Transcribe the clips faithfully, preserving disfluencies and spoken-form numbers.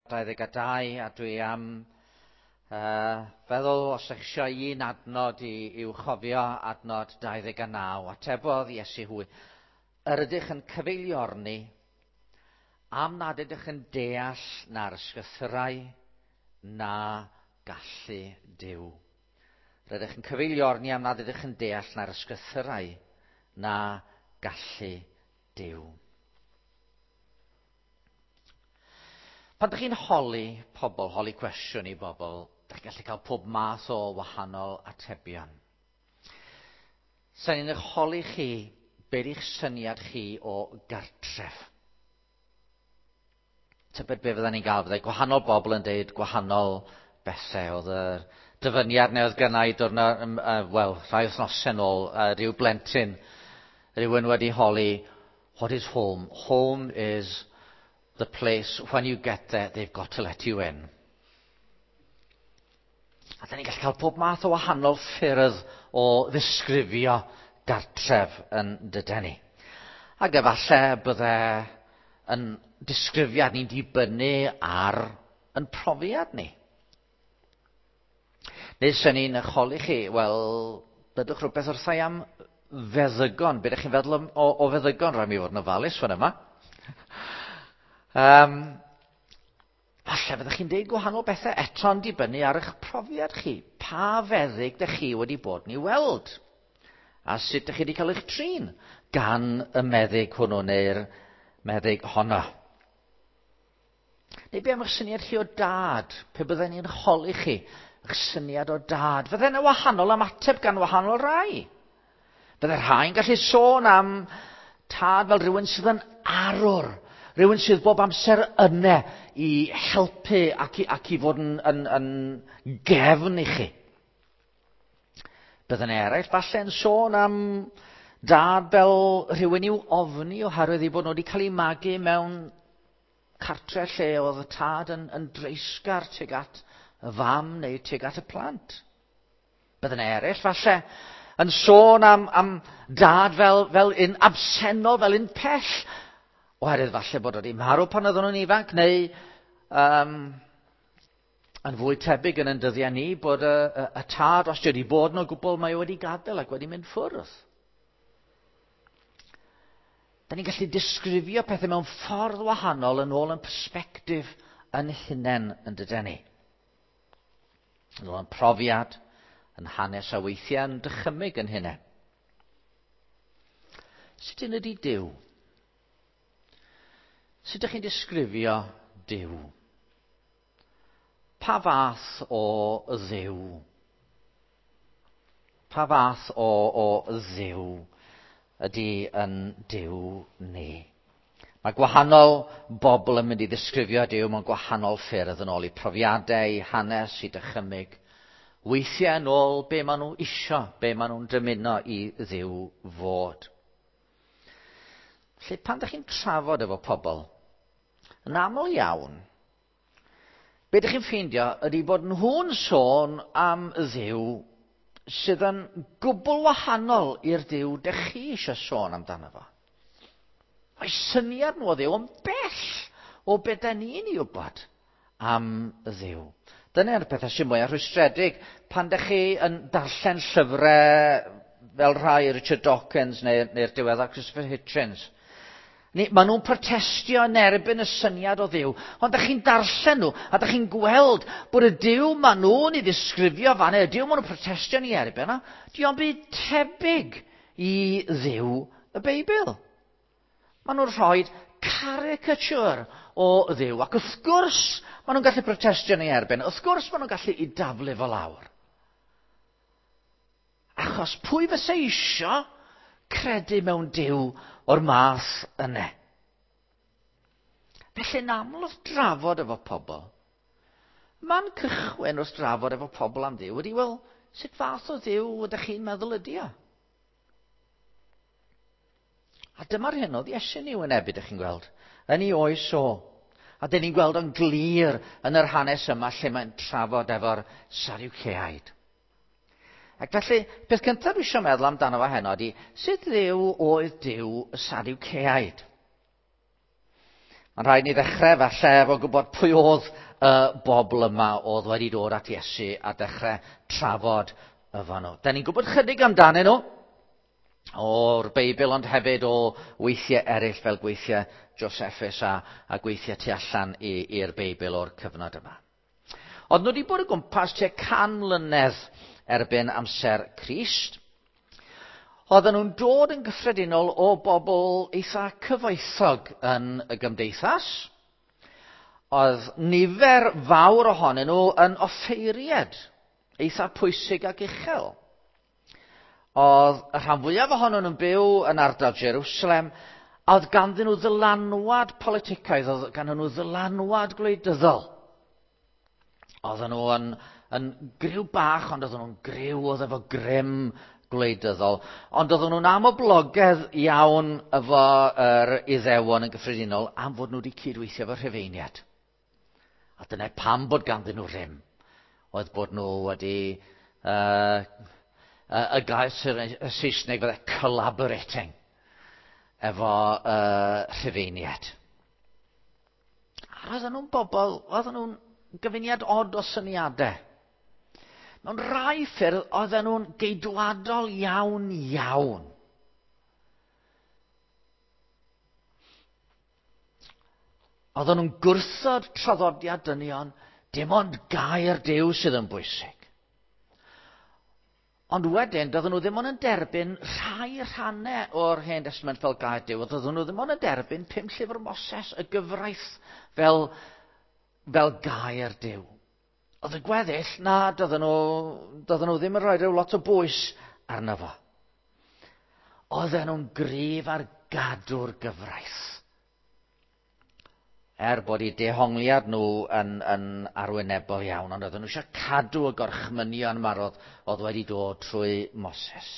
dau ddeg a dau, a dwi am uh, feddwl os ydych chi isio un adnod i, i'w chofio adnod dau ddeg a naw. Atebodd Iesu hwy. Yr ydych yn cyfeiliorni am nad ydych yn deall na'r ysgythyrau na gallu Duw. Yr ydych yn cyfeiliorni am nad ydych yn deall na'r ysgythyrau na gallu Duw. Pan ydych chi'n holi pobl, holi cwestiwn i bobl, ydych chi'n gallu cael pob math o wahanol atebion. Sa'n ni'n eich holi chi, be di'ch syniad chi o gartref? Tybed be fydda ni'n gael, fydda gwahanol bobl yn deud gwahanol bethau. Oedd y dyfyniad neu oedd gynnau diwrnod, uh, wel, rhai wythnosau nôl, uh, rhyw blentyn, rhywun wedi holi, what is home? Home is the place, when you get there, they've got to let you in. A da ni'n gallu cael pob math o wahanol ffyrdd o ddisgrifio gartref yn dydyn ni. Ac efallai bydde yn disgrifiad ni'n dibynnu ar yn profiad ni. Neu sy'n ni'n echoli chi, wel, bydwch rhywbeth wrthai am feddygon. Be ydych chi'n feddwl o, o feddygon? Rhaid mi fod yn ofalus fan yma. Um, falle fyddwch chi'n deud gwahanol bethau eto'n dibynnu ar eich profiad chi. Pa feddyg ydych chi wedi bod ni weld? A sut ydych chi wedi cael eich trin gan y meddyg hwnnw neu'r meddyg honno? Neu be am eich syniad chi o dad? Pe bydden ni'n holi chi eich syniad o dad? Fydden yna wahanol ymateb gan wahanol rai. Bydde rhai'n gallu sôn am tad fel rhywun sydd yn arwr. Rhywun sydd bob amser yna i helpu ac i, ac i fod yn, yn, yn gefn i chi. Bydden eraill falle yn sôn am dad fel rhywun i'w ofni oherwydd i bod nhw wedi cael ei magu mewn cartre lle oedd y tad yn, yn dreisgar tuag at y fam neu tuag at y plant. Bydden eraill falle yn sôn am, am dad fel, fel un absennol, fel un pell, oherwydd falle bod wedi marw pan oedden nhw'n ifanc, neu um, yn fwy tebyg yn yn dyddiau ni bod y, y, y tad, os wedi bod nhw'n gwbl, mae wedi gadael ac wedi mynd ffwrdd. Da ni'n gallu disgrifio pethau mewn ffordd wahanol yn ôl yn persbectif yn hunain yn dydyn ni. Yn ôl yn profiad, yn hanes a weithiau yn dychymyg yn hunain. Sut yn ydy Duw? Sut ydych chi'n disgrifio Duw? Pa fath o dduw? Pa fath o, o dduw ydy yn Duw ni? Mae gwahanol bobl yn mynd i ddisgrifio Duw mewn gwahanol ffyrdd yn ôl i profiadau, i hanes, i dychymyg. Weithiau yn ôl be maen nhw isio, be maen nhw'n dymuno i Dduw fod. Lle pan ydych chi'n trafod efo pobl, yn aml iawn, be ydych chi'n ffeindio ydy bod nhw'n sôn am Dduw sydd yn gwbl wahanol i'r Duw ydych chi eisiau sôn amdano fo. Mae syniad nhw o Dduw yn bell o be da ni'n ei wybod am Dduw. Dyna'r pethau sy'n mwyaf rhwystredig pan ydych chi yn darllen llyfrau fel rhai Richard Dawkins neu'r, neu'r diweddar Christopher Hitchens. Maen nhw'n protestio yn erbyn y syniad o Dduw, ond ydych chi'n darllen nhw a ydych chi'n gweld bod y Duw maen nhw'n ei ddisgrifio fan y Duw maen nhw'n protestio yn ei erbyn, di o'n byd tebyg i Dduw y Beibl. Maen nhw'n rhoi caricature o Dduw, ac wrth gwrs maen nhw'n gallu protestio yn ei erbyn, wrth gwrs maen nhw'n gallu ei daflu fo lawr. Achos pwy fysa eisio credu mewn Duw o'r math yna? Felly yn aml wrth drafod efo pobl, mae'n cychwyn wrth drafod efo pobl am Dduw ydy, wel, sut fath o Dduw ydych chi'n meddwl ydy o? A dyma'r hyn oedd Iesu ni wynebu, ydych chi'n gweld, yn ei oes o. A dyn ni'n gweld yn glir yn yr hanes yma lle mae'n trafod efo'r Sariwceaid. Ac felly, beth cyntaf dwi eisiau meddwl amdano fo heno ydy, sut dduw oedd Duw y Sariwceaid? Mae'n rhaid ni ddechrau falle efo gwybod pwy oedd y uh, bobl yma oedd wedi dod at Iesu a dechrau trafod efo nhw. Da ni'n gwybod chydig amdanyn nhw o'r Beibl, ond hefyd o weithiau eraill fel gweithiau Josephus a, a gweithiau tu allan i'r Beibl o'r cyfnod yma. Oedd nhw wedi bod o gwmpas tua can mlynedd erbyn amser Crist. Oedden nhw'n dod yn gyffredinol o bobl eitha cyfoethog yn y gymdeithas. Oedd nifer fawr ohonyn nhw yn offeiriad eitha pwysig ac uchel. Oedd y rhan fwyaf ohonyn nhw'n byw yn ardal Jerusalem, a oedd ganddyn nhw ddylanwad politicaidd, oedd ganddyn nhw ddylanwad gwleidyddol. Oedden nhw yn, yn griw bach, ond oedden nhw'n griw oedd efo grym gwleidyddol, ond oedden nhw'n amoblogedd iawn efo yr Iddewon yn gyffredinol am fod nhw wedi cydweithio efo Rhufeiniaid. A dyna pam bod ganddyn nhw rym. Oedd bod nhw wedi uh, uh, y gair y Saesneg fydde collaborating efo uh, Rhufeiniaid. A oedden nhw'n bobl, oedden nhw'n gyfuniad od o syniadau. Mewn rai ffyrdd oedden nhw'n geidwadol iawn iawn. Oedden nhw'n gwrthod traddodiad dynion, dim ond gair Duw sydd yn bwysig. Ond wedyn, doedden nhw ddim ond yn derbyn rhai rhannau o'r Hen Testament fel gair Duw. Doedden nhw ddim ond yn derbyn pum llyfr Moses, y gyfraith fel, fel gair Duw. Oedd y gweddill, na, doedden nhw, doedden nhw ddim yn rhoi rhyw lot o bwys arno fo. Oedden nhw'n gryf ar gadw'r gyfraith. Er bod eu dehongliad nhw yn, yn arwynebol iawn, ond oedden nhw eisiau cadw y gorchmynion yma oedd, oedd wedi dod trwy Moses.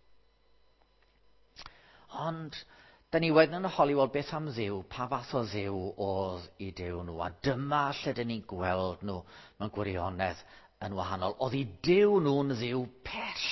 Ond da ni wedyn yn holi weld beth am Dduw, pa fath o Dduw oedd i Duw nhw. A dyma lle dyn ni'n gweld nhw mewn gwirionedd yn wahanol. Oedd i Duw nhw'n Dduw pell.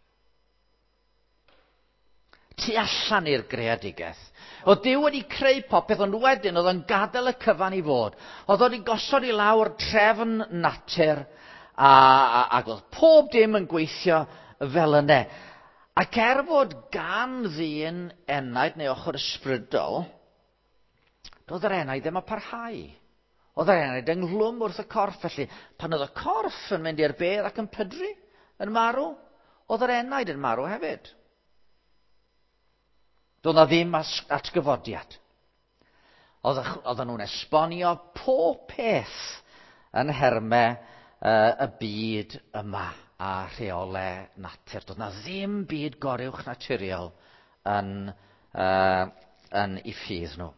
Tu allan i'r greadigaeth. Oedd Duw wedi creu popeth, ond wedyn oedd yn gadael y cyfan i fod. Oedd wedi gosod i lawr trefn natur, a, a, ac oedd pob dim yn gweithio fel yna. Ac er fod gan ddyn enaid neu ochr ysbrydol, doedd yr enaid ddim yn parhau. Oedd yr enaid yng nghlwm wrth y corff, felly pan oedd y corff yn mynd i'r bedd ac yn pydru, yn marw, oedd yr enaid yn marw hefyd. Doedd na ddim atgyfodiad. Oedden nhw'n esbonio pob peth yn hermau uh, y byd yma a rheolau natur. Doedd na ddim byd goruwch naturiol yn, uh, yn ei ffydd nhw.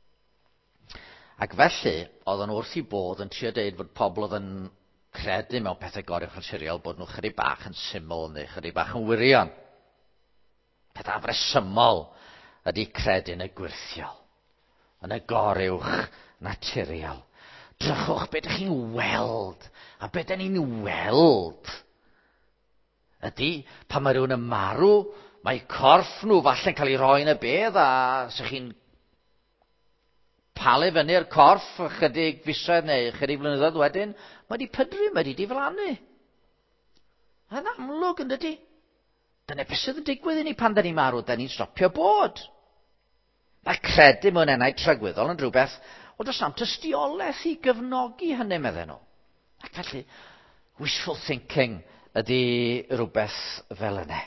Ac felly, oedden nhw wrth i bodd yn trio deud fod pobl oedd yn credu mewn pethau goruwch naturiol, bod nhw chydig bach yn syml neu chydig bach yn wirion. Pethau afresymol ydy credu yn y gwirthiol, yn y goruwch naturiol. Drychwch beth ydych chi'n weld, a beth ydych ni'n weld ydy, pan mae rhywun yn marw, mae corff nhw falle'n cael ei roi yn y bedd, a sy'ch chi'n palu fyny'r corff chydig fisoedd neu chydig flynyddoedd wedyn, mae wedi pydru, mae wedi diflannu. Yn amlwg yn dydy. Dyna beth sydd yn digwydd i ni pan da ni'n marw, da ni'n stopio bod. Mae credu mewn enaid tragweddol yn rhywbeth, o does na'm tystiolaeth i gyfnogi hynny, medden nhw. Ac felly, wishful thinking ydy rhywbeth fel yna.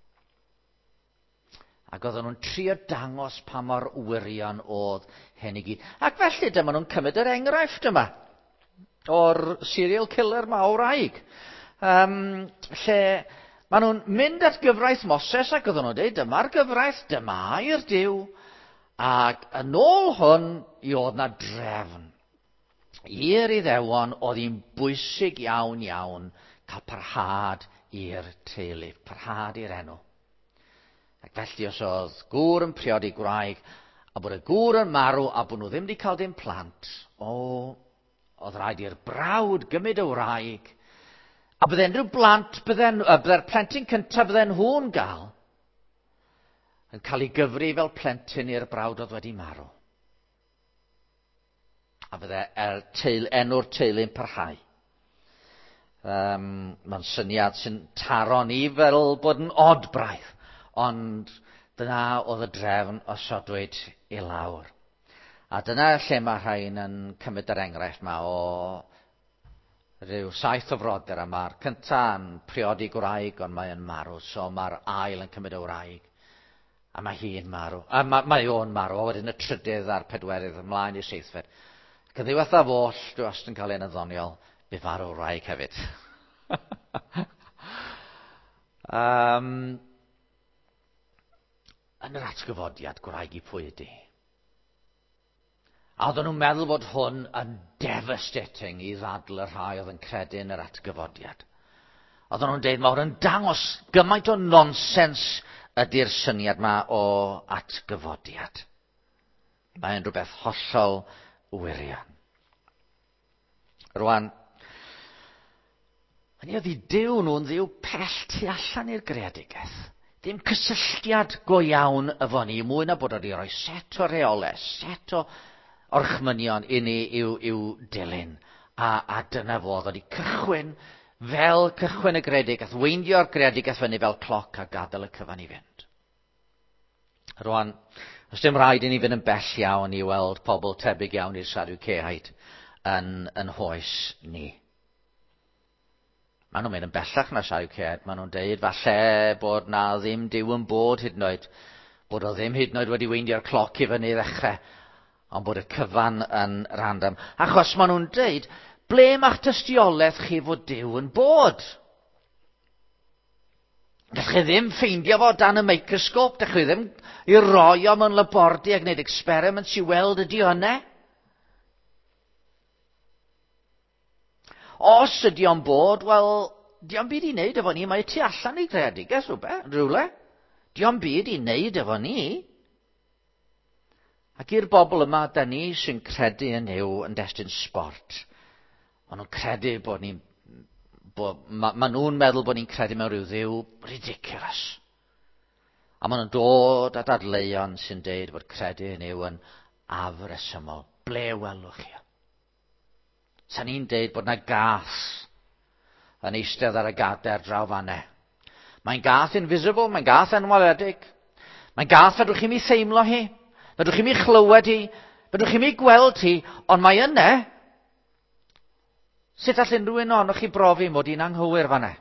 Ac oedden nhw'n trio dangos pa mor wirion oedd hyn i gyd. Ac felly dyma nhw'n cymryd yr enghraifft yma o'r serial killer ma o wraig. Um, lle maen nhw'n mynd at gyfraith Moses ac oedden nhw'n dweud, dyma'r gyfraith, dyma i'r Duw. Ac yn ôl hwn, i oedd na drefn. I'r Iddewon oedd hi'n bwysig iawn iawn cael parhad i'r teulu, parhad i'r enw. Ac felly os oedd gŵr yn priodi gwraig, a bod y gŵr yn marw, a bod nhw ddim wedi cael dim plant, o, oedd rhaid i'r brawd gymryd y wraig, a bydden rhyw blant, bydden, uh, bydde'r plentyn cyntaf bydden nhw'n gael, yn cael ei gyfri fel plentyn i'r brawd oedd wedi marw. a fydde er teil, enw'r teulu'n parhau. Um, Mae'n syniad sy'n taro ni fel bod yn odbraidd, ond dyna oedd y drefn osodwyd i lawr. A dyna lle mae rhain yn cymryd yr enghraifft yma o rhyw saith o frodyr, a mae'r cyntaf yn priodi gwraig, ond mae'n marw, so mae'r ail yn cymryd y wraig, a mae hi'n marw, a mae, mae o'n marw, a wedyn y trydydd a'r pedwerydd ymlaen i'r seithfed. Ac yn ddiwedd â foll, dwi wastad yn cael ein addoniol, bydd marw wraig hefyd. um, yn yr atgyfodiad, gwraig i pwy ydi? A oedden nhw'n meddwl bod hwn yn devastating i ddadl y rhai oedd yn credu yn yr atgyfodiad. Oedden nhw'n dweud, mae hwn yn dangos gymaint o nonsens ydy'r syniad yma o atgyfodiad. Mae'n rhywbeth hollol wirion. Rwan, hynny oedd i Duw nhw'n ddiw pell tu allan i'r greadigaeth. Dim cysylltiad go iawn efo ni, mwy na bod wedi rhoi set o reolau, set o orchmynion i ni i'w, i'w dilyn. A, a dyna fo, oedd wedi cychwyn fel cychwyn y greadigaeth, weindio'r greadigaeth fyny fel cloc a gadael y cyfan i fynd. Rwan, os dim rhaid i ni fynd yn bell iawn i weld pobl tebyg iawn i'r Sadduceaid yn, yn hoes ni. Maen nhw'n mynd yn bellach na Sadduceaid. Maen nhw'n deud falle bod na ddim Duw yn bod hyd yn oed, bod o ddim hyd yn oed wedi weindio'r cloc i fyny i ddechrau, ond bod y cyfan yn random. Achos maen nhw'n deud, ble ma'ch tystiolaeth chi fod Duw yn bod? Gallwch chi ddim ffeindio fo dan y microscope, gallwch chi ddim i roi o mewn labordy a gwneud experiments i weld ydi hynny. Os ydi o'n bod, wel, di o'n byd i wneud efo ni, mae tu allan i greadigaeth rhywle. Di o'n byd i wneud efo ni. Ac i'r bobl yma, da ni sy'n credu yn yw yn destun sport. Maen nhw'n credu bod ni'n... Maen ma nhw'n meddwl bod ni'n credu mewn rhyw ddiw ridiculous. A maen nhw'n dod at adleuon sy'n deud bod credu yn yw yn afresymol. Ble welwch chi? Sa'n ni'n deud bod na gath yn eistedd ar y gader draw fanne. Mae'n gath invisible, mae'n gath enwaledig. Mae'n gath fedrwch chi mi theimlo hi, fedrwch chi mi chlywed hi, fedrwch chi mi gweld hi, ond mae yna. Sut all unrhyw un ohonoch chi brofi mod i'n anghywir fanne?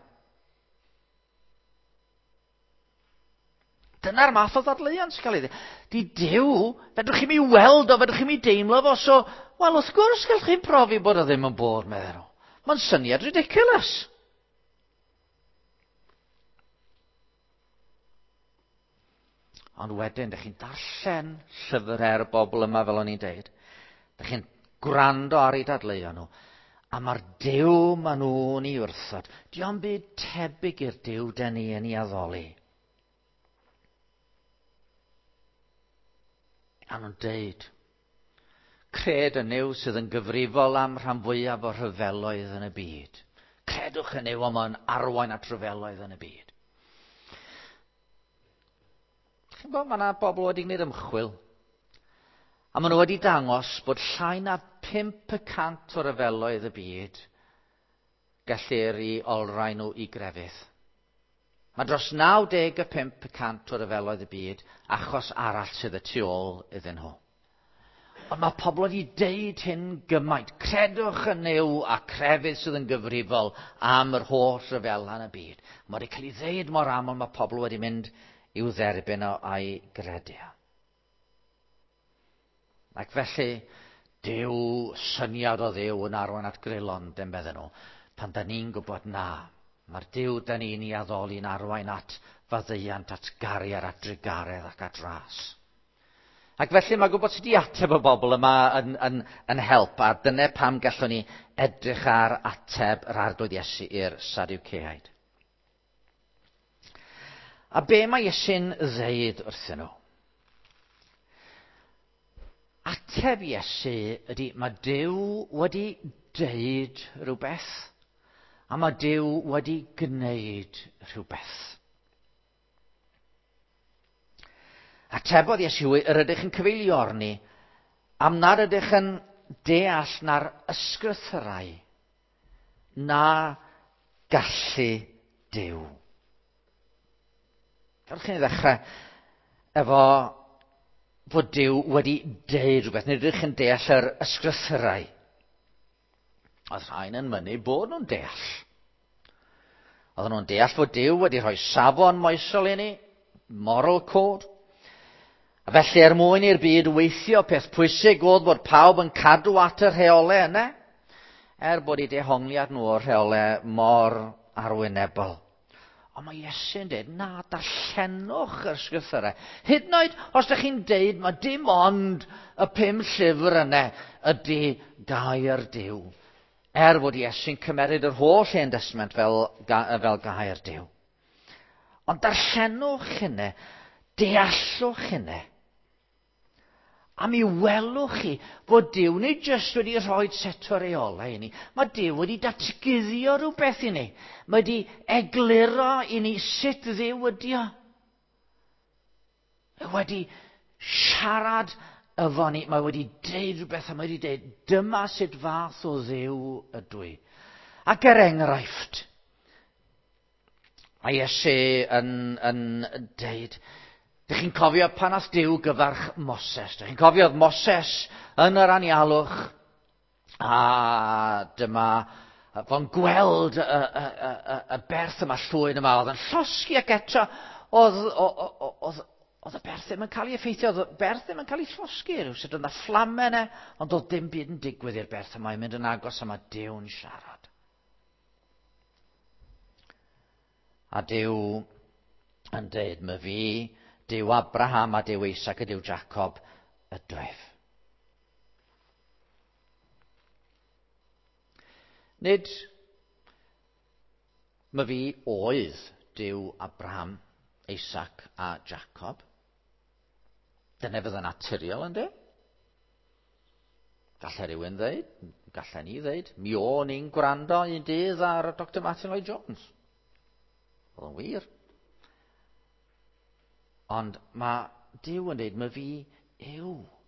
Dyna'r math o ddadleuon sy'n cael ei ddweud. Di Duw, fedrwch chi mi weld o, fedrwch chi mi deimlo fo, so, wel, wrth gwrs gallwch chi'n profi bod o ddim yn bod, medden nhw. Mae'n syniad ridiculous. Ond wedyn, ydych chi'n darllen llyfr bobl yma fel o'n i'n deud. Ydych chi'n gwrando ar ei dadleuon nhw. A mae'r Duw maen nhw'n ei wrthod. Di o'n byd tebyg i'r Duw den ni yn ei addoli. A nhw'n deud, cred yn yw sydd yn gyfrifol am rhan fwyaf o rhyfeloedd yn y byd. Credwch yn yw am yn arwain at rhyfeloedd yn y byd. Chi'n bod, mae yna bobl wedi gwneud ymchwil. A maen nhw wedi dangos bod llai na pump y cant o ryfeloedd y byd gallir i olrhain nhw i grefydd. Mae dros nawdeg y pump y cant o ryfeloedd y byd achos arall sydd y tu ôl iddyn nhw. Ond mae pobl wedi deud hyn gymaint. Credwch yn yw a crefydd sydd yn gyfrifol am yr holl ryfela yn y byd. Mae wedi cael ei ddeud mor aml, mae pobl wedi mynd i'w dderbyn o a'i gredu. Ac felly, Duw, syniad o Dduw yn arwain at grelond yn medden nhw. Pan da ni'n gwybod na, mae'r Duw da ni'n ei addoli'n arwain at faddeuant, at gariad, at drigaredd ac at ras. Ac felly mae gwybod sydd wedi ateb y bobl yma yn, yn, yn help, a dyna pam gallwn ni edrych ar ateb yr arglwydd Iesu i'r Sadduceaid. A be mae Iesu'n ddeud wrthyn nhw? Ateb Iesu ydy, mae Duw wedi deud rhywbeth, a mae Duw wedi gwneud rhywbeth. Atebodd Iesu, yr ydych yn cyfeiliorni, am nad ydych yn deall na'r ysgrythurau na gallu Duw. Gallwch chi ddechrau efo bod Duw wedi deud rhywbeth, nid ydych chi'n deall yr ysgrythurau. Oedd rhain yn mynnu bod nhw'n deall. Oedden nhw'n deall fod Duw wedi rhoi safon moesol i ni, moral code. A felly er mwyn i'r byd weithio, peth pwysig oedd bod pawb yn cadw at y rheolau yna, er bod ei dehongliad nhw o'r rheolau mor arwynebol. Ond mae Iesu'n dweud, na, darllenwch yr ysgrythurau. Hyd yn oed, os ydych chi'n deud, mae dim ond y pum llyfr yna ydy gair Duw. Er fod Iesu'n cymeryd yr holl Hen Testament fel, fel gair Duw. Ond darllenwch hynny, deallwch hynny. A mi welwch chi fod Duw nid jyst wedi rhoi set o reolau i ni. Mae Duw wedi datguddio rhywbeth i ni. Mae wedi egluro i ni sut Dduw ydi o. Mae wedi siarad efo ni. Mae wedi deud rhywbeth a mae wedi deud, dyma sut fath o Dduw ydw i. Ac er enghraifft, mae Iesu yn, yn deud, Dych chi'n cofio pan ath Duw gyfarch Moses. Dych chi'n cofio oedd Moses yn yr anialwch. A dyma fo'n gweld y, y, y, y berth yma llwyn yma. Oedd yn llosgi ac eto. Oedd, oedd, oedd y berth ddim yn cael ei effeithio. Oedd y berth ddim yn cael ei llosgi. Rwy'n oedd y fflamau yna. Ond oedd dim byd yn digwydd i'r berth yma. I'n mynd yn agos yma Dyw'n siarad. A Duw yn deud, mae fi... Duw Abraham a Duw Isaac a Duw Jacob ydwyf. Nid mae fi oedd Duw Abraham, Isaac a Jacob. Dyna fydd yn naturiol ynddi? Gallai rhywun ddeud, gallai ni ddeud, mi o'n i'n gwrando un dydd ar Doctor Martin Lloyd Jones. Oedd yn wir. Ond mae Duw yn dweud, mae fi yw.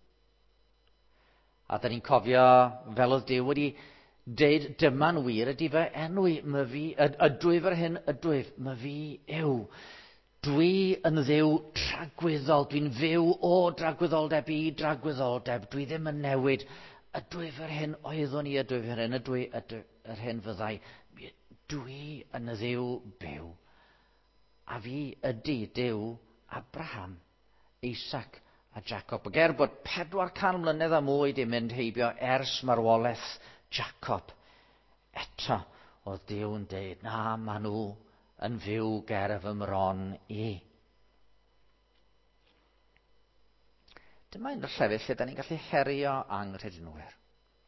A da ni'n cofio fel oedd Duw wedi deud, dyma'n wir ydy fe enw i, mae fi, ydwyf yr hyn ydwyf, mae fi yw. Dwi yn dduw tragwyddol, dwi'n fyw o dragwyddoldeb i dragwyddoldeb, dwi ddim yn newid. Ydwyf yr hyn oeddwn i, ydwyf yr hyn, ydwy yr hyn fyddai. Dwi yn dduw byw. A fi ydy Duw Abraham, Isaac a Jacob. Ag er bod pedwar can mlynedd a mwy di mynd heibio ers marwolaeth Jacob, eto oedd Duw yn deud, na, maen nhw yn fyw ger y fy mron i. Dyma un o'r llefydd lle da ni'n gallu herio angredinwyr.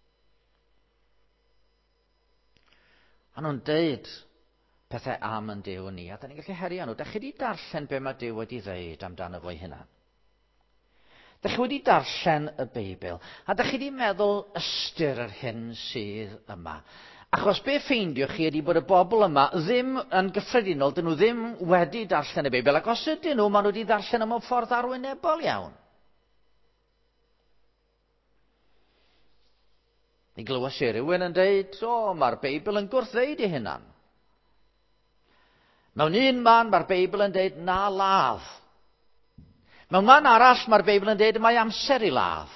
A nhw'n deud pethau am yn Duw ni, a da ni'n gallu herio nhw. Da chi wedi darllen be mae Duw wedi ddeud amdano fo'i hunan? Da chi wedi darllen y Beibl, a da chi wedi meddwl ystyr yr hyn sydd yma. Achos be ffeindiwch chi ydy bod y bobl yma ddim yn gyffredinol, dyn nhw ddim wedi darllen y Beibl, ac os ydyn nhw, maen nhw wedi darllen yma ffordd arwynebol iawn. Ni glywes i rywun yn deud, o, mae'r Beibl yn gwrthdeud ei hunan. Mewn un man mae'r Beibl yn deud na ladd. Mewn man arall mae'r Beibl yn deud mae amser i ladd.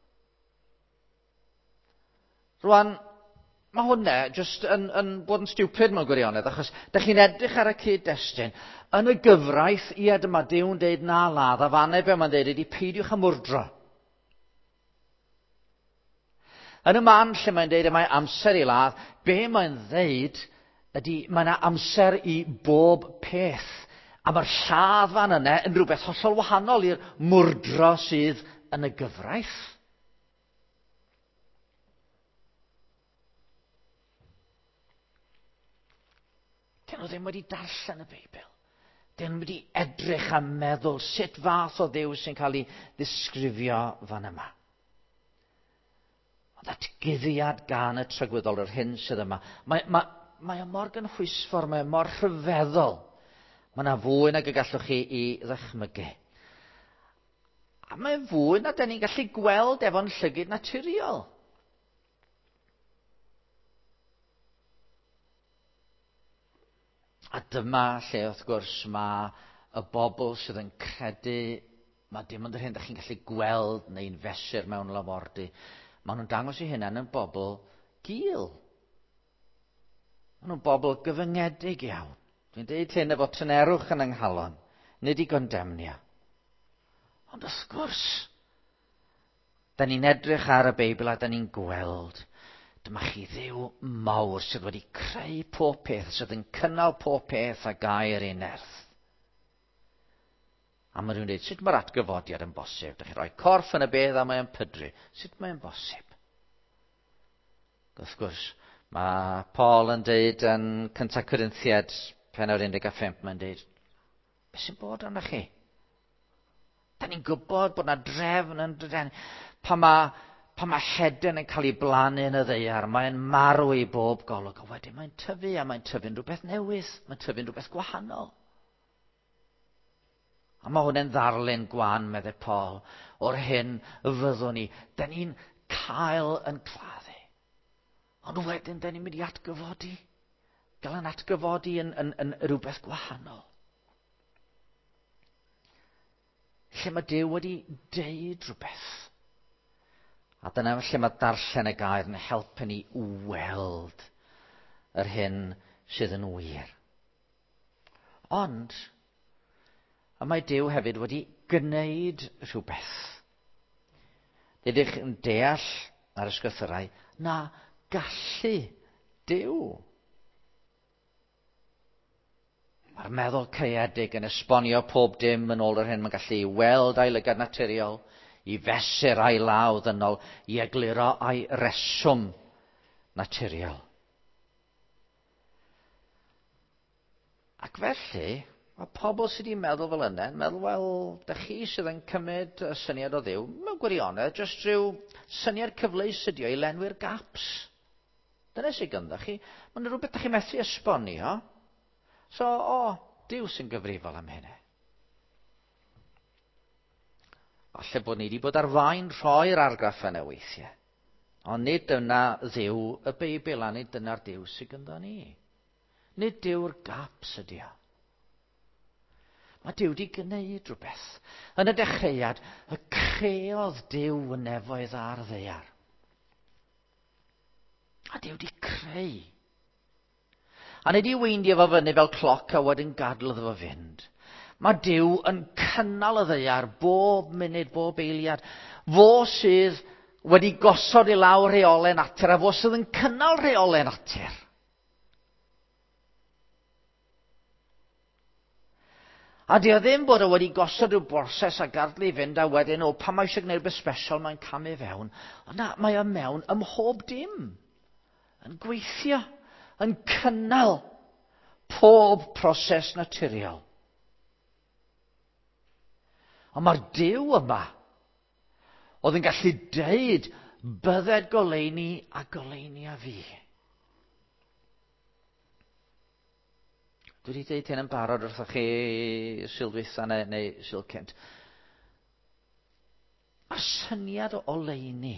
Rwan, mae hwnna jyst yn, yn bod yn stupid mewn gwirionedd, achos da chi'n edrych ar y cyd-destun. Yn y gyfraith, ie, dyma Duw'n deud na ladd, a fanau be mae'n deud ydy peidiwch â mwrdro. Yn y man lle mae'n deud y mae amser i ladd, be mae'n deud ydy mae yna amser i bob peth. A mae'r lladd fan yna yn rhywbeth hollol wahanol i'r mwrdro sydd yn y gyfraith. Dyn nhw ddim wedi darllen y Beibl. Dyn nhw wedi edrych a meddwl sut fath o Dduw sy'n cael ei ddisgrifio fan yma. Ond datguddiad gan y tragweddol yr hyn sydd yma. Mae, mae, mae o mor gynhwysfor, mae o mor rhyfeddol. Mae yna fwy nag y gallwch chi i ddychmygu. A mae fwy na da ni'n gallu gweld efo'n llygyd naturiol. A dyma lle wrth gwrs mae y bobl sydd yn credu, mae dim ond yr hyn da chi'n gallu gweld neu'n fesur mewn lafordy, maen nhw'n dangos i hynna'n yn bobl gul. Maen nhw'n bobl gyfyngedig iawn. Dwi'n deud hyn efo tynerwch yn ynghalon, nid i gondemnio. Ond wrth gwrs, da ni'n edrych ar y Beibl a da ni'n gweld, dyma chi Dduw mawr sydd wedi creu pob peth, sydd yn cynnal pob peth a gair ei nerth. A mae rhywun dweud, sut mae'r atgyfodiad yn bosib? Dych chi'n rhoi corff yn y bedd a mae'n pydru. Sut mae'n bosib? Wrth gwrs, mae Paul yn deud yn Cynta Corinthiad, pennawd un deg pump, mae'n deud, beth sy'n bod arnoch chi? Da ni'n gwybod bod yna drefn yn drefn. Pa mae, pa mae heden yn cael ei blannu yn y ddeiar, mae'n marw i bob golwg. A wedyn mae'n tyfu, a mae'n tyfu'n rhywbeth newydd. Mae'n tyfu'n rhywbeth gwahanol. A mae hwnna'n ddarlun gwan, meddwl Paul, o'r hyn fyddwn ni. Da ni'n cael yn claddu. Ond wedyn, da ni'n mynd i atgyfodi. Gael yn atgyfodi yn, yn, yn rhywbeth gwahanol. Lle mae Duw wedi deud rhywbeth. A dyna lle mae darllen y gair yn helpu ni weld yr hyn sydd yn wir. Ond, a mae Duw hefyd wedi gwneud rhywbeth. Dydych yn deall ar ysgrythurau na gallu Duw. Mae'r meddwl caeedig yn esbonio pob dim yn ôl yr hyn mae'n gallu weld a'i lygad naturiol, i fesur a'i law ddynol, i egluro a'i reswm naturiol. Ac felly, mae pobl sydd wedi meddwl fel yna, yn meddwl, wel, da chi sydd yn cymryd y syniad o Dduw, mewn gwirionedd, jyst rhyw syniad cyfleus ydi o i lenwi'r gaps. Dyna sydd ganddo chi. Mae'n rhywbeth da chi methu esbonio. So, o, Duw sy'n gyfrifol am hynny. Falle bod ni wedi bod ar fain rhoi'r argraff yna weithiau. Ond nid dyna Dduw y Beibl, a nid dyna'r Duw sydd ganddo ni. Nid Duw'r gaps ydi o. Mae Duw wedi gwneud rhywbeth. Yn y dechreuad, y creodd Duw y nefoedd a'r ddaear. A Duw wedi creu. A nid i weindio fo fyny fel cloc a wedyn gadl iddo fo fynd. Mae Duw yn cynnal y ddaear bob munud, bob eiliad. Fo sydd wedi gosod i lawr rheolau natur, a fo sydd yn cynnal rheolau natur. A di o ddim bod o wedi gosod i'w broses a gadl i fynd a wedyn, o, pan mae eisiau gwneud rhywbeth special, mae'n camu fewn. Ond na, mae o mewn ym mhob dim. Yn gweithio, yn cynnal pob proses naturiol. Ond mae'r Duw yma, oedd yn gallu deud, bydded goleuni a goleuni a fi. Dwi wedi deud hyn yn barod wrthoch chi sildwytha neu, neu silcynt. Mae'r syniad o oleuni.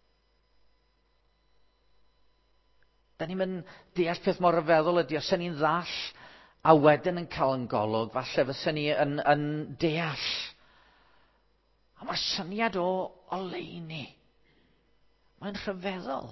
Da ni'n mynd deall peth mor ryfeddol ydy, os ni'n ddall a wedyn yn cael yn golwg, falle fysyn ni yn, yn deall. A mae'r syniad o oleuni. Mae'n rhyfeddol.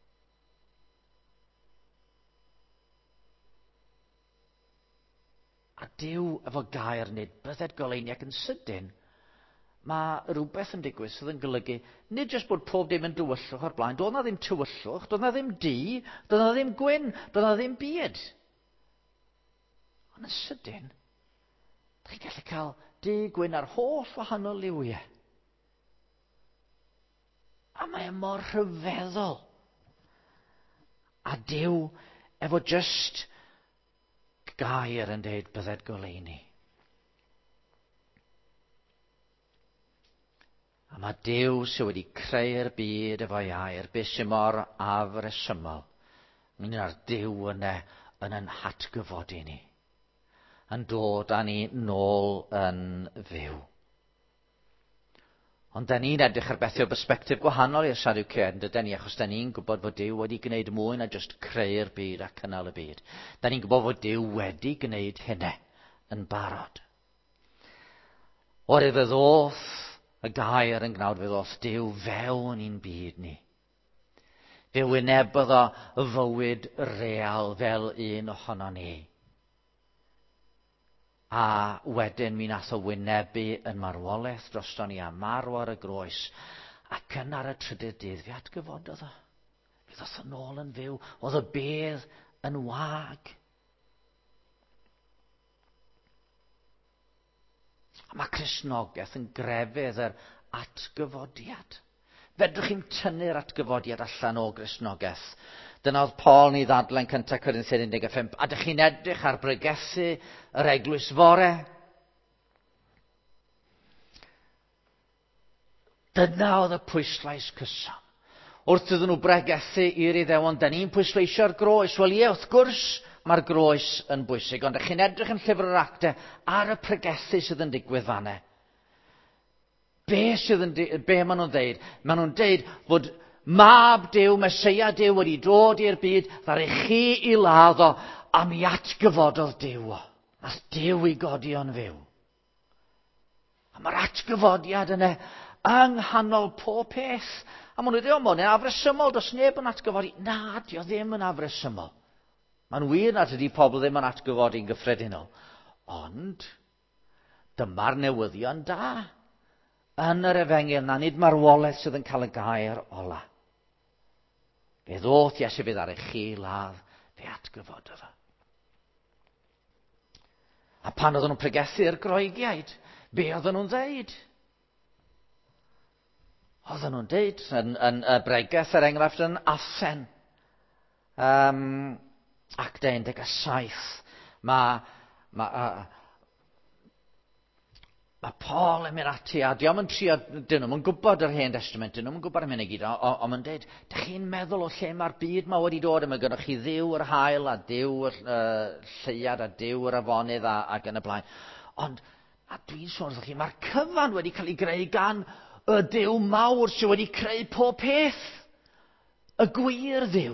A Duw efo gair nid bydded goleuni ac yn sydyn, mae rhywbeth yn digwydd sydd yn golygu nid jyst bod pob dim yn dywyllwch o'r blaen. Doedd na ddim tywyllwch, doedd na ddim du, doedd na ddim gwyn, doedd na ddim byd. Ond yn sydyn, chi'n gallu cael du, gwyn a'r holl wahanol liwiau. A mae e mor rhyfeddol. A Duw efo just gair yn deud bydded goleuni. A mae Duw sydd wedi creu'r byd efo air, beth sy'n mor afresymol. Mae'r Duw yna yn yn hatgyfodi ni. Yn dod â ni nôl yn fyw. Ond da ni'n edrych ar bethau o bersbectif gwahanol i'r Sadduceaid, dydyn ni, achos da ni'n gwybod fod Duw wedi gwneud mwy na jyst creu'r byd a cynnal y byd. Da ni'n gwybod fod Duw wedi gwneud hynny yn barod. O'r ddoth y gair yn gnawd, fe ddoth Duw fewn i'n byd ni. Fe wynebodd o fywyd real fel un ohono ni. A wedyn mi nath o wynebu yn marwolaeth drosto ni a marw ar y groes. Ac yn ar y trydydd dydd, fe atgyfododd o. Fe ddoth yn ôl yn fyw. Oedd y bedd yn wag. A mae Cristnogaeth yn grefydd yr atgyfodiad. Fedrwch chi'n tynnu'r atgyfodiad allan o Gristnogaeth. Dyna oedd Paul ni ddadlen cyntaf Corinthiaid un deg pump. A dych chi'n edrych ar bregethu yr eglwys fore. Dyna oedd y pwyslais cyson. Wrth iddyn nhw bregethu i'r Iddewon, da ni'n pwysleisio'r groes. Wel ie, wrth gwrs mae'r groes yn bwysig. Ond dych chi'n edrych yn llyfr yr Actau ar y pregethu sydd yn digwydd fanne. Be sydd yn, be maen nhw'n deud? Maen nhw'n deud fod Mab Duw, Meseia Duw wedi dod i'r byd ddaru chi i ladd o, a mi atgyfododd Duw o. Nath Duw i godi o'n fyw. A mae'r atgyfodiad yna yng nghanol pob peth. A maen nhw'n dweud, o, mae'n afresymol, does neb yn atgyfodi. Na, dio ddim yn afresymol. Mae'n wir nad ydy pobl ddim yn atgyfodi'n gyffredinol. Ond, dyma'r newyddion da. Yn yr Efengyl, na nid marwolaeth sydd yn cael y gair ola. Fe ddoth Iesu fydd ar eich chi ladd, fe atgyfododd o. A pan oedden nhw'n pregethu'r Groegiaid, be oedden nhw'n ddeud? Oedden nhw'n deud yn, yn y bregeth yr enghraifft yn Athen. Um, Actau un deg saith. Mae... Ma, uh, Mae Paul yn mynd ati, a diolch yn trio, dyn nhw'n gwybod yr Hen Testament, dyn nhw'n gwybod am hyn i gyd, ond mae'n dweud, dych chi'n meddwl o lle mae'r byd ma wedi dod, a mae gennych chi Dduw yr hael, a Duw yr uh, lleiad, a Duw yr afonydd, a, ac yn y blaen. Ond, a dwi'n sôn wrth chi, mae'r cyfan wedi cael ei greu gan y Duw mawr sydd wedi creu pob peth. Y gwir Dduw.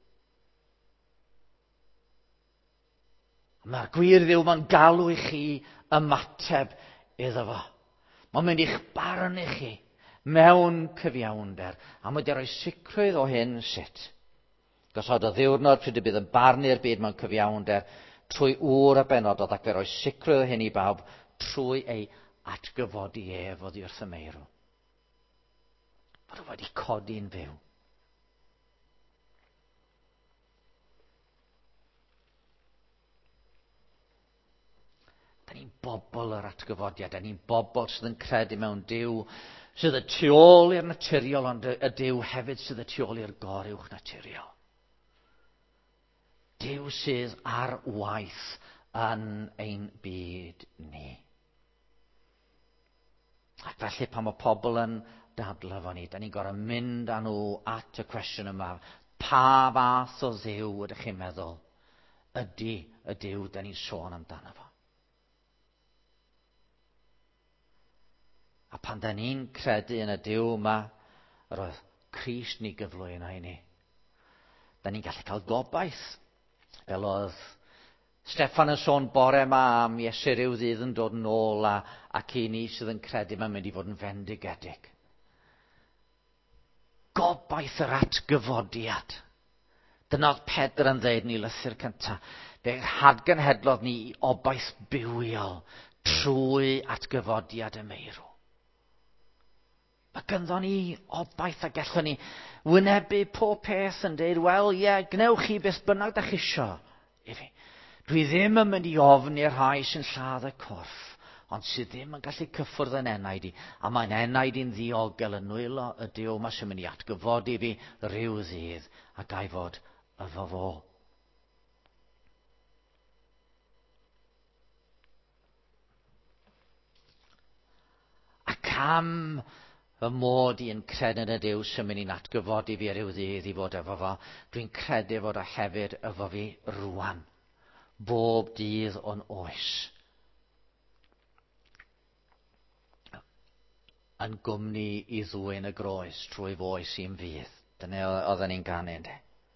Mae'r gwir Dduw mae'n galw i chi ymateb iddo fo. Mae'n mynd i'ch barnu chi mewn cyfiawnder. A mae wedi rhoi sicrwydd o hyn sut. Gosod o ddiwrnod pryd y bydd yn barnu'r byd mewn cyfiawnder trwy ŵr a benodol ac fe rhoi sicrwydd o hyn i bawb trwy ei atgyfodi ef oddi wrth y meirw. Fod o wedi codi'n fyw. Da ni'n bobl yr atgyfodiad, da ni'n bobl sydd yn credu mewn Duw, sydd y tu ôl i'r naturiol, ond y Duw hefyd sydd y tu ôl i'r goruwch naturiol. Duw sydd ar waith yn ein byd ni. Ac felly pan mae pobl yn dadlau fo ni, da ni'n gorau mynd â nhw at y cwestiwn yma, pa fath o Dduw ydych chi'n meddwl ydy y Duw da ni'n sôn amdano fo? A pan da ni'n credu yn y Duw yma, yr oedd Crist ni gyflwyno i ni, da ni'n gallu cael gobaith. Fel oedd Steffan yn sôn bore yma am Iesu ryw ddydd yn dod yn ôl a, ac i ni sydd yn credu mae'n mynd i fod yn fendigedig. Gobaith yr atgyfodiad. Dyna oedd Pedr yn ddeud ni lythyr cyntaf. Fe hadgenhedlodd ni i obaith bywiol trwy atgyfodiad y meirw. Mae gynddon ni obaith a gallwn ni wynebu pob peth yn dweud, wel ie, yeah, gnewch chi beth bynnag da chi isio i fi. Dwi ddim yn mynd i ofni i'r rhai sy'n lladd y corff, ond sydd ddim yn gallu cyffwrdd yn enaid i. A mae'n enaid i'n ddiogel yn nwylo y Duw yma sy'n mynd i atgyfodi fi rhyw ddydd a gai fod efo fo. Ac am fy mod i'n credu yn y Duw sy'n mynd i'n atgyfodi fi ryw ddydd i fod efo fo, dwi'n credu fod o hefyd efo fi rwan, bob dydd o'n oes. yn gwmni i ddwyn y groes trwy foi sy'n fydd. Dyna oedden ni'n ganu, ynde.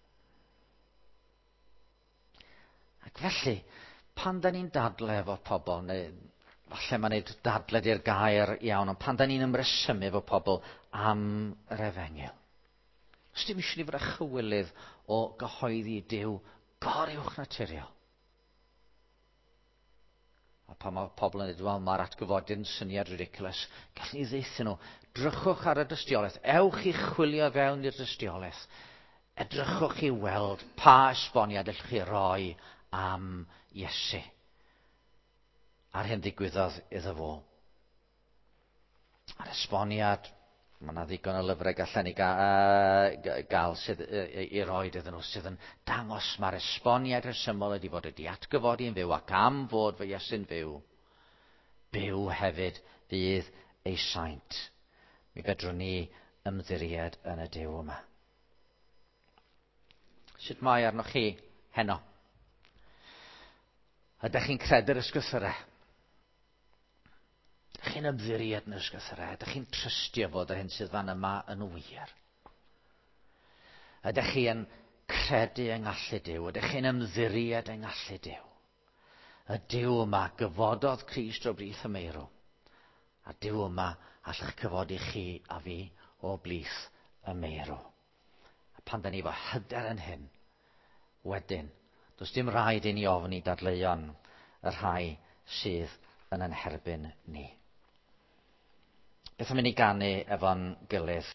Ac felly, pan da ni'n dadle efo pobl, neu falle mae'n neud dadle di'r gair iawn, ond pan da ni'n ymresymu efo pobl am yr efengil. Os dim eisiau ni fod â chywilydd o gyhoeddi Duw goruwch naturiol. A pan mae pobl yn dweud, wel, mae'r atgyfodiad yn syniad ridiculous, gallwn ni ddeithio nhw, drychwch ar y dystiolaeth, ewch i chwilio fewn i'r dystiolaeth, edrychwch i weld pa esboniad allwch chi roi am Iesu. A'r hyn ddigwyddodd iddo fo. A'r esboniad, mae yna ddigon o lyfrau gallen ni gael, gael sydd, i roi iddyn nhw, sydd yn dangos mae'r esboniad resymol ydi fod wedi atgyfodi yn fyw, ac am fod fy Iesu'n fyw, byw hefyd fydd ei saint. Mi fedrwn ni ymddiried yn y Duw yma. Sut mae arnoch chi heno? Ydych chi'n credu'r ysgythyrau? Ydych chi'n ymddiried yn ysgythyrau? Ydych chi'n trystio fod yr hyn sydd fan yma yn wir? Ydych chi'n credu yng ngallu Duw? Ydych chi'n ymddiried yng ngallu Duw? Y Duw yma gyfododd Crist o brith y meirw. A Duw yma all'ch cyfodi chi a fi o blith y meirw. A pan da ni fo hyder yn hyn, wedyn, does dim rhaid i ni ofni dadleuon y rhai sydd yn ein herbyn ni. Beth am i ni ganu efo'n gilydd?